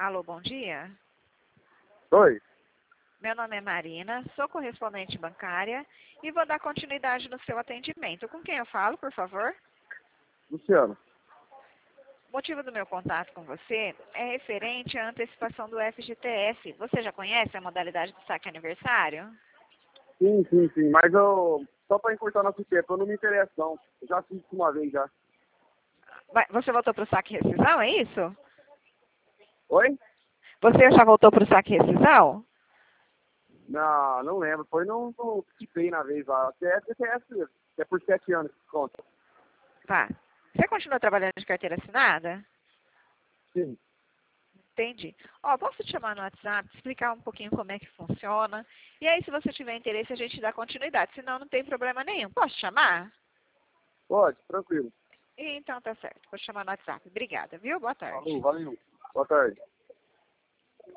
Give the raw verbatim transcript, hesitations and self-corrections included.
Alô, bom dia. Oi, Meu nome é Marina, sou correspondente bancária e vou dar continuidade no seu atendimento. Com quem eu falo, por favor? Luciano. O motivo do meu contato com você é referente à antecipação do F G T S. Você já conhece a modalidade do saque aniversário? Sim, sim, sim, mas eu, só para encurtar nosso tempo, eu não me interesso não. Eu já fiz isso uma vez já. Vai- Você voltou para o saque e rescisão, é isso? Oi? Você já voltou para o saque e rescisão? Não, não lembro, foi no, no PicPay na vez lá. Até é F G T S mesmo, é por sete anos que conta. Tá. Você continua trabalhando de carteira assinada? Sim, Entendi. Ó, posso te chamar no WhatsApp, explicar um pouquinho como é que funciona. E aí, se você tiver interesse, a gente dá continuidade. Senão, não tem problema nenhum. Posso te chamar? pode, tranquilo. Então, tá certo. Vou te chamar no WhatsApp. Obrigada, viu? Boa tarde. Falou, valeu. Boa tarde.